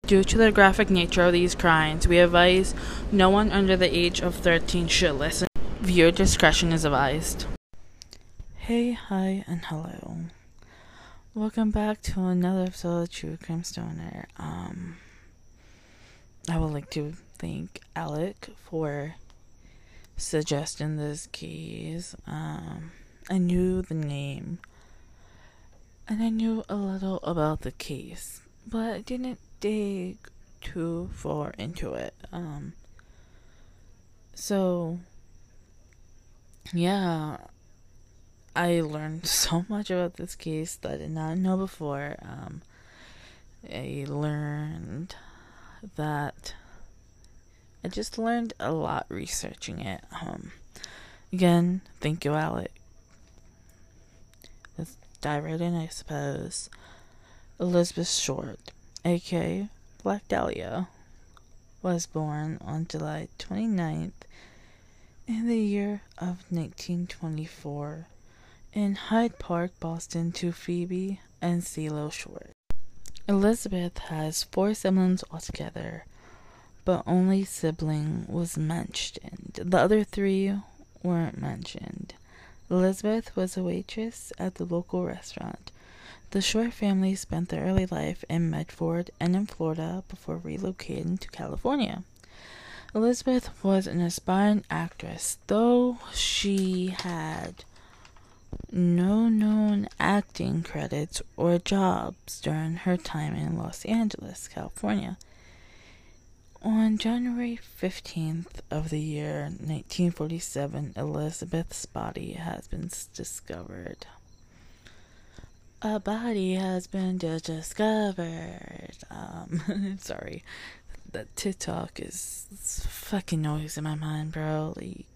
Due to the graphic nature of these crimes, we advise no one under the age of 13 should listen. Viewer discretion is advised. Hey, hi, and hello. Welcome back to another episode of True Crime Stoner. I would like to thank Alec for suggesting this case. I knew the name, and I knew a little about the case, but I didn't dig too far into it. So yeah, I learned so much about this case that I did not know before. I learned that I just learned a lot researching it. Again, thank you, Alec. Let's dive right in, I suppose. Elizabeth Short, aka Black Dahlia, was born on July 29th in the year of 1924 in Hyde Park, Boston, to Phoebe and CeeLo Short. Elizabeth has 4 siblings altogether, but only sibling was mentioned. The other 3 weren't mentioned. Elizabeth was a waitress at the local restaurant. The Short family spent their early life in Medford and in Florida before relocating to California. Elizabeth was an aspiring actress, though she had no known acting credits or jobs during her time in Los Angeles, California. On January 15th of the year 1947, Elizabeth's body has been discovered. A body has been discovered. Sorry. That TikTok is fucking noise in my mind, bro.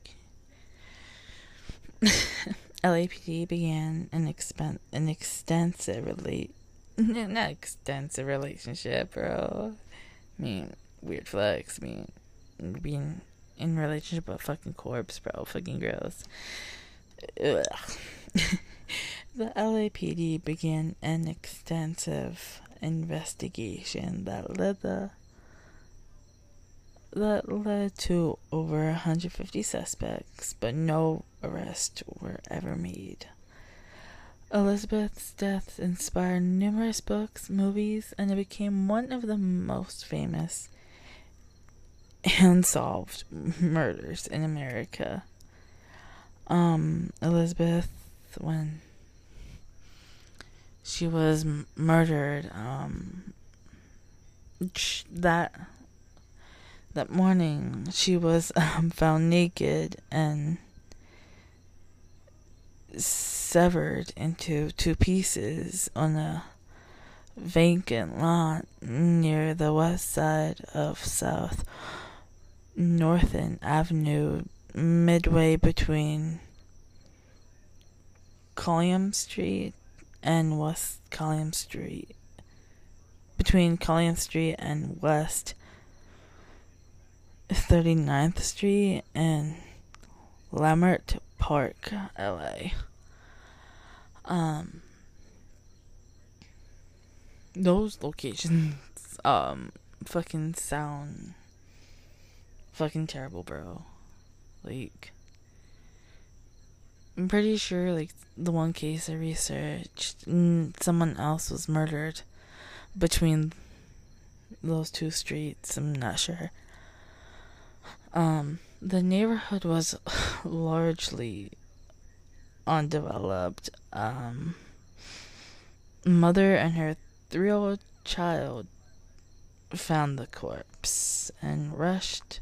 LAPD began an extensive not extensive relationship, bro. I mean, weird flex. I mean, being in relationship with a fucking corpse, bro. Fucking gross. Ugh. The LAPD began an extensive investigation that led to over 150 suspects, but no arrests were ever made. Elizabeth's death inspired numerous books, movies, and it became one of the most famous unsolved murders in America. Elizabeth, when she was murdered, that morning she was found naked and severed into 2 pieces on a vacant lot near the west side of South Northern Avenue, midway between Colliam Street and West Colliam Street. Between Colliam Street and West 39th Street and Lamert Park, LA. Those locations fucking sound fucking terrible, bro. Like, I'm pretty sure, like, the one case I researched, someone else was murdered between those 2 streets. I'm not sure. The neighborhood was largely undeveloped. Mother and her 3-year-old child found the corpse and rushed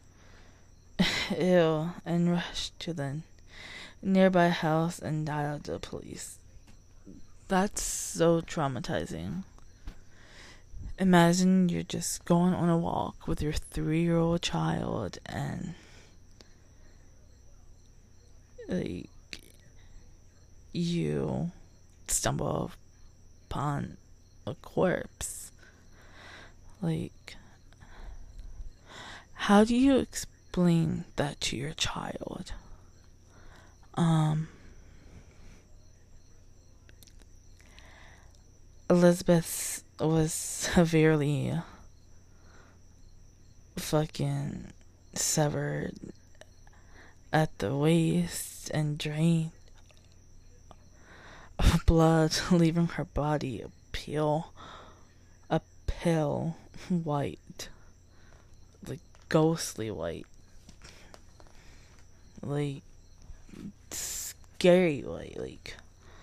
to the nearby house and dialed the police. That's so traumatizing. Imagine you're just going on a walk with your 3-year-old child and, like, you stumble upon a corpse. Like, how do you explain that to your child? Elizabeth was severely fucking severed at the waist and drained of blood, leaving her body a pale white, like ghostly white, like scary white. Like,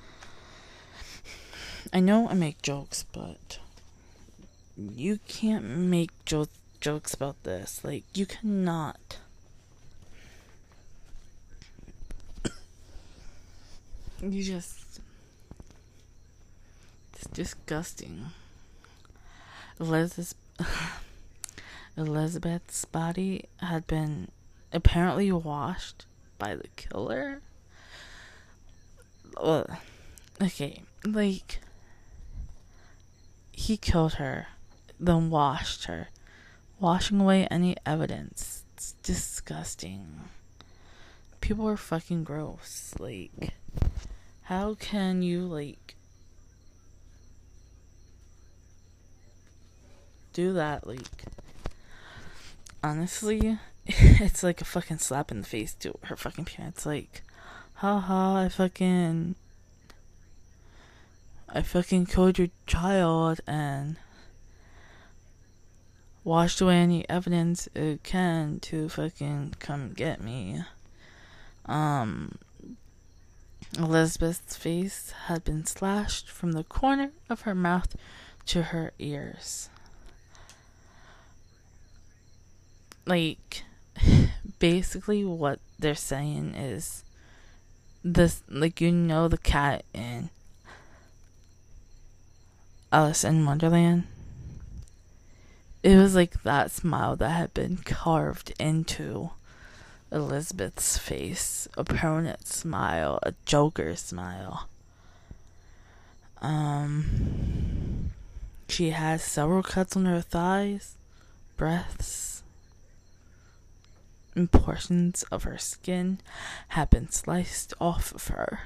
I know I make jokes, but you can't make jokes about this. Like, you cannot. It's disgusting. Elizabeth's body had been apparently washed by the killer. Okay, like, he killed her, then washed her, washing away any evidence. It's disgusting. People are fucking gross. Like, how can you, like, do that? Like, honestly, it's like a fucking slap in the face to her fucking parents. Like, haha, I fucking killed your child and washed away any evidence it can to fucking come get me. Elizabeth's face had been slashed from the corner of her mouth to her ears. Like, basically what they're saying is this, like, you know, the cat in Alice in Wonderland? It was like that smile that had been carved into Elizabeth's face. A permanent smile, a Joker smile. She has several cuts on her thighs, breasts, and portions of her skin had been sliced off of her.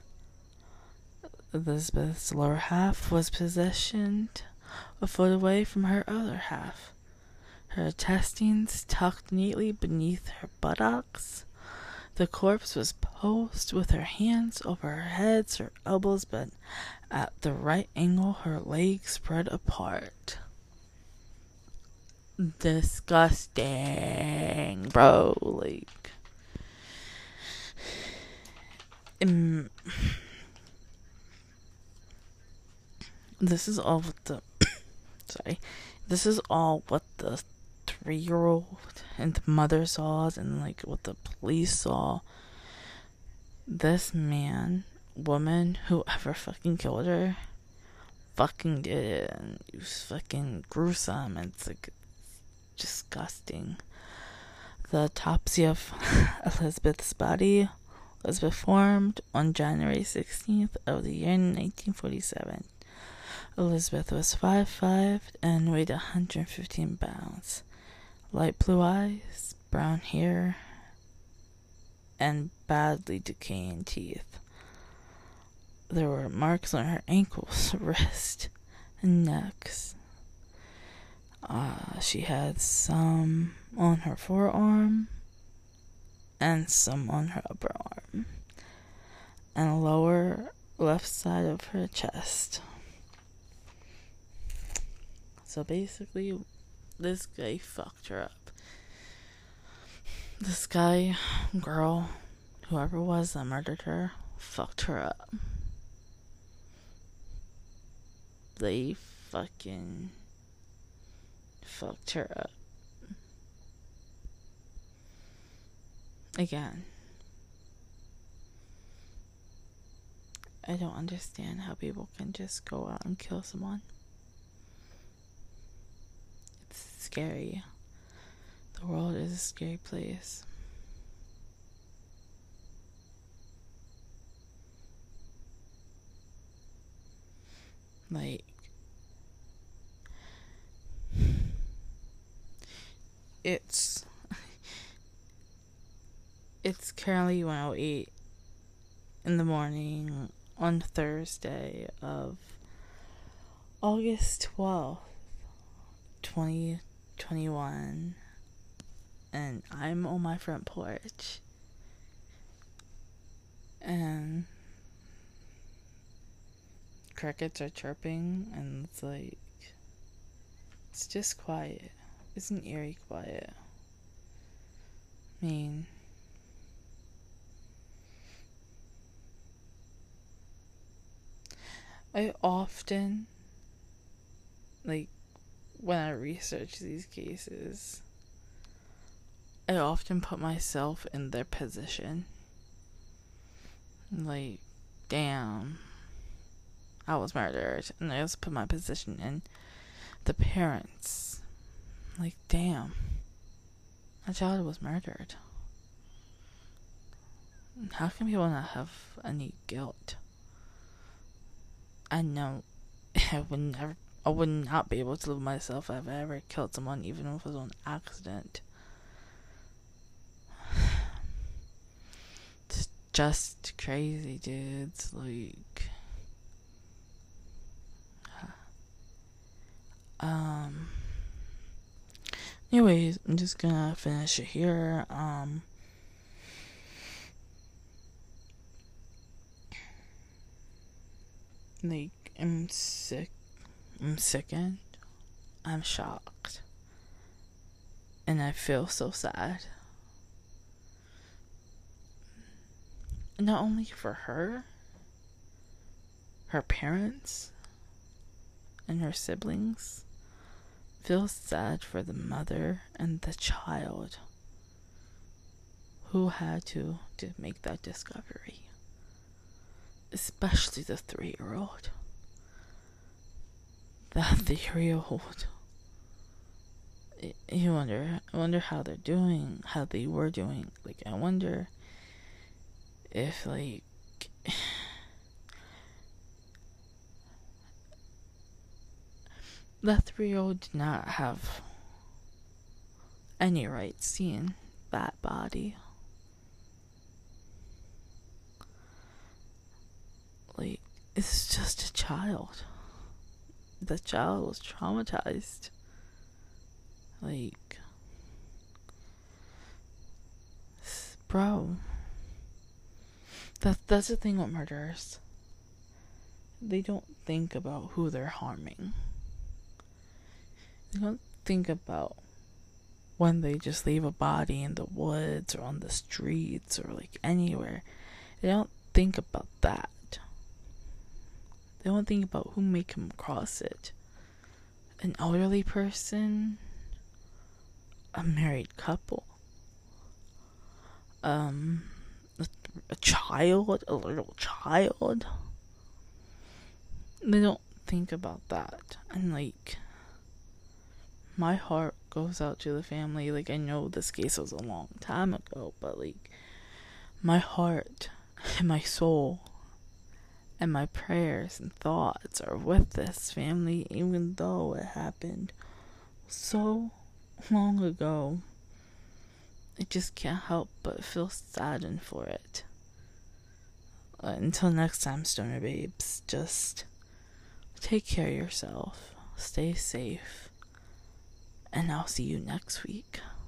Elizabeth's lower half was positioned a foot away from her other half. Her intestines tucked neatly beneath her buttocks. The corpse was posed with her hands over her head, her elbows bent at the right angle, her legs spread apart. Disgusting, bro. Like, this is all what the this is all what the 3-year-old and the mother saw, and like what the police saw. This woman, whoever fucking killed her, fucking did it, and it was fucking gruesome. And it's like disgusting. The autopsy of Elizabeth's body was performed on January 16th of the year 1947. Elizabeth was 5'5" and weighed 115 pounds. Light blue eyes, brown hair, and badly decaying teeth. There were marks on her ankles, wrist, and necks. She had some on her forearm and some on her upper arm and lower left side of her chest. So basically, this guy fucked her up. This guy, girl, whoever it was that murdered her, fucked her up. They fucking fucked her up. Again, I don't understand how people can just go out and kill someone. It's scary. The world is a scary place. Like, it's currently 1:08 in the morning on Thursday of August 12th, 2021. and I'm on my front porch, and crickets are chirping, and it's like, it's just quiet. It's an eerie quiet. I mean, I often, like, when I research these cases, I often put myself in their position. Like, damn, I was murdered. And I also put my position in the parents. Like, damn, my child was murdered. How can people not have any guilt? I know I would not be able to live with myself if I ever killed someone, even if it was on accident. It's just crazy, dudes. Like, anyways, I'm just gonna finish it here. Like, I'm sickened, I'm shocked, and I feel so sad. Not only for her parents, and her siblings. Feel sad for the mother and the child who had to make that discovery. Especially the 3-year-old. That 3-year-old. You wonder how they're doing, how they were doing. Like, I wonder if, like, that 3-year-old did not have any right seeing that body. Like, it's just a child. The child was traumatized. Like, bro, that's the thing with murderers. They don't think about who they're harming. They don't think about when they just leave a body in the woods or on the streets or like anywhere. They don't think about that. They don't think about who may come across it. An elderly person, a married couple, a child, a little child. They don't think about that. And like, my heart goes out to the family. Like, I know this case was a long time ago, but like, my heart and my soul and my prayers and thoughts are with this family, even though it happened so long ago. I just can't help but feel saddened for it. Until next time, Stoner Babes, just take care of yourself, stay safe, and I'll see you next week.